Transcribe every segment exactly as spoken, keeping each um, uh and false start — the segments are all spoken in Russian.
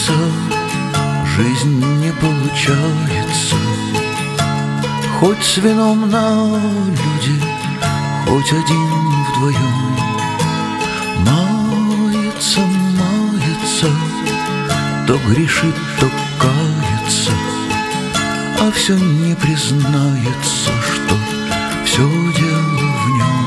мается, жизнь не получается. Хоть с вином на люди, хоть один вдвоем. Мается, мается, то грешит, то кается, а все не признается, что все дело в нем.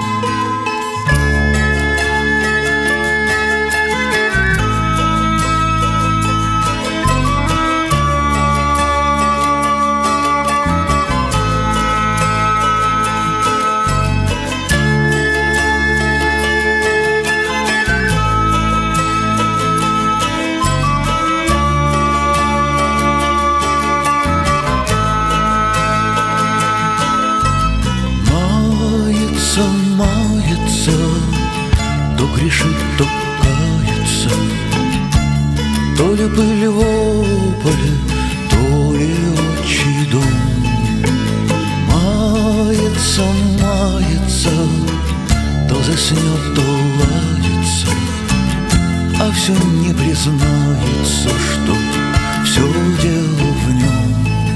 Мается, то грешит, то кается, то ли пыль в ополе, то ли отчий дом. Мается, мается, то заснет, то ладится, а все не признается, что все дело в нем.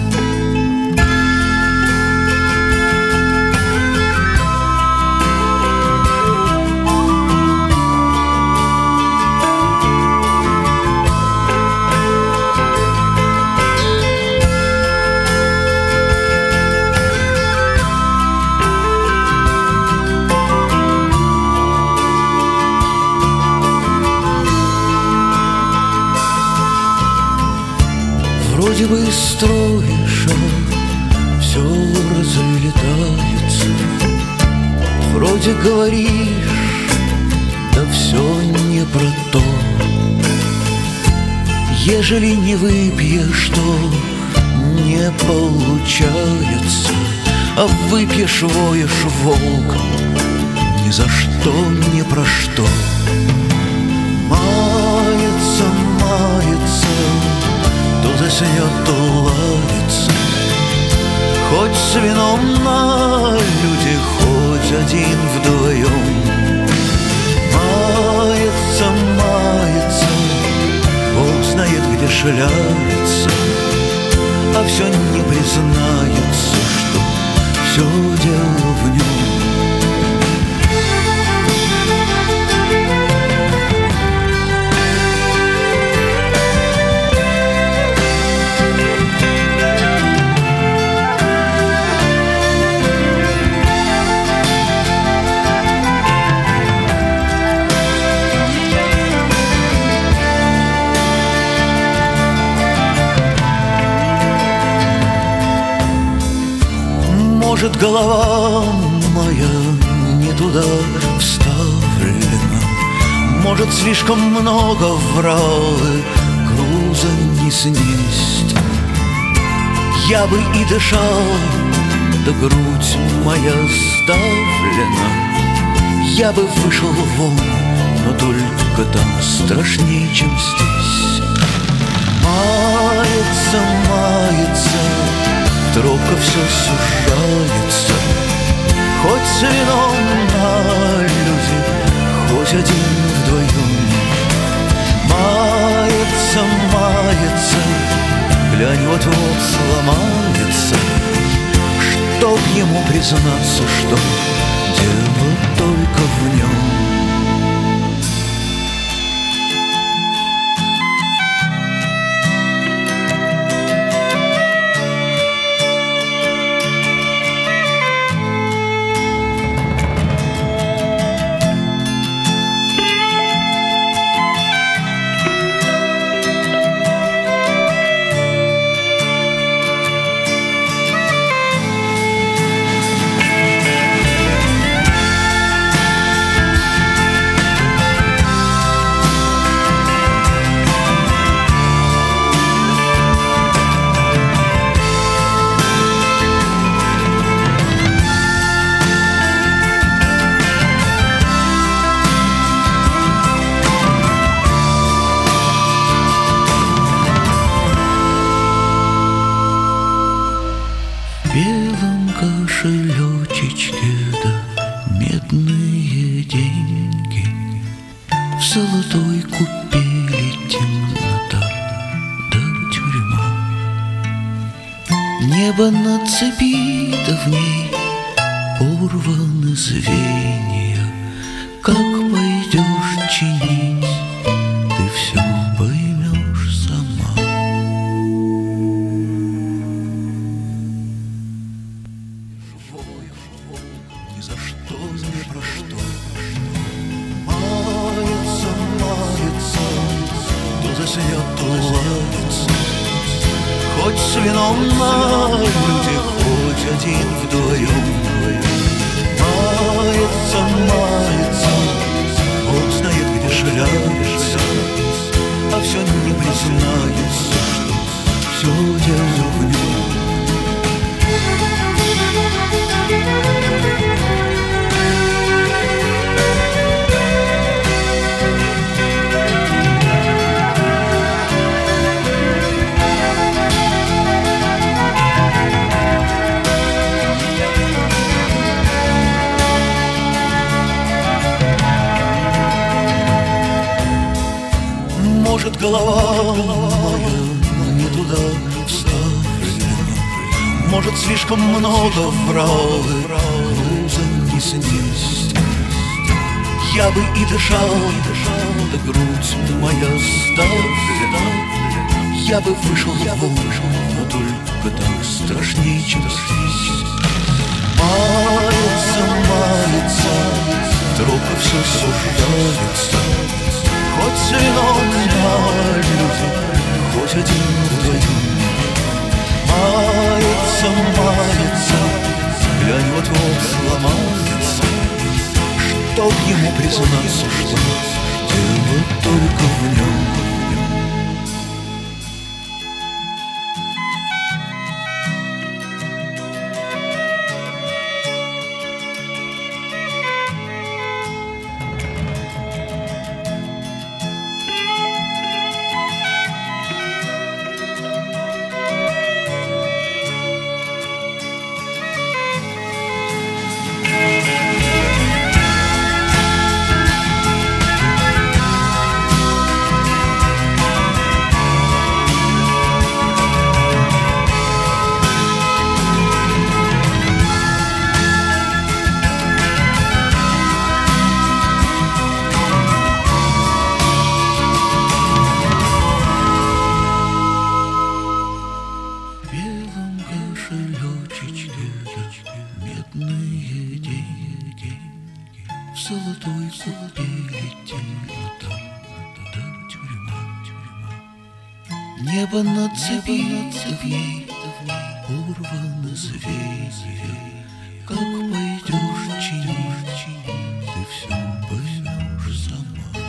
Вроде бы строишь, а все разлетается. Вроде говоришь, да все не про то. Ежели не выпьешь, то не получается, а выпьешь, воешь волком ни за что, ни про что. Мается, мается, то заснет, то ладится, хоть с вином на люди, хоть один вдвоем. Мается, мается, Бог знает, где шляется, а все не признается, что все дело в нем. Может, голова моя не туда вставлена, может, слишком много врал, и груза не снесть. Я бы и дышал, да грудь моя сдавлена. Я бы вышел вон, но только там страшнее, чем здесь. Мается, мается, тропка все сужается, хоть с вином на люди, хоть один вдвоем. Мается, мается, глянь, вот-вот сломается, чтоб ему признаться, что дело только в нем. Небо на цепи, да в ней порваны звенья. Как пойдешь чинить, ты все поймешь сама. Ни за что, ни про что. Мается, мается, то заснет, то ладится. Хоть с вином на люди, хоть один вдвоем. Мается, мается, он знает, где шляется, а все не признается, что все дело в нем. Может, голова моя не туда вставлена, может, слишком много врал, грузом не снесть. Я бы и дышал, и дышал, да грудь моя ставлена. Я бы вышел, я бы вышел, но только так страшнее, чем здесь. Мается, мается, трудно все суждается. Хоть с вином на люди, хоть один вдвоем. Мается, мается, глянь, вот-вот сломается. Чтоб ему признаться, что дело только в нем. Медные деньги в золотой купе летели там, да тюрьма, тюрьма. Небо на цепи, да в ней порваны звенья. Как пойдешь чинить, ты все поймешь сама.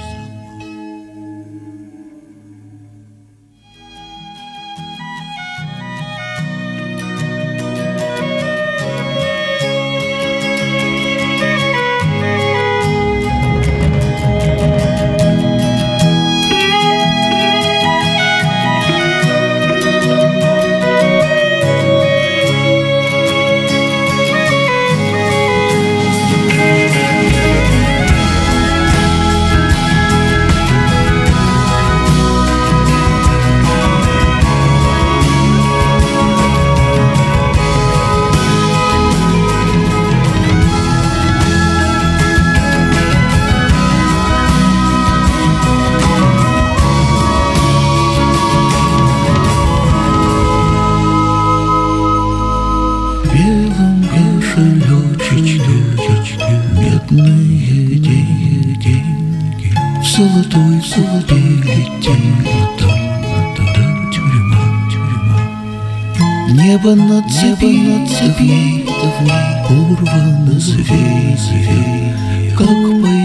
Медные деньги в золотой купе летели там, да тюрьма, тюрьма. Небо на цепи, да в ней порваны звенья. Как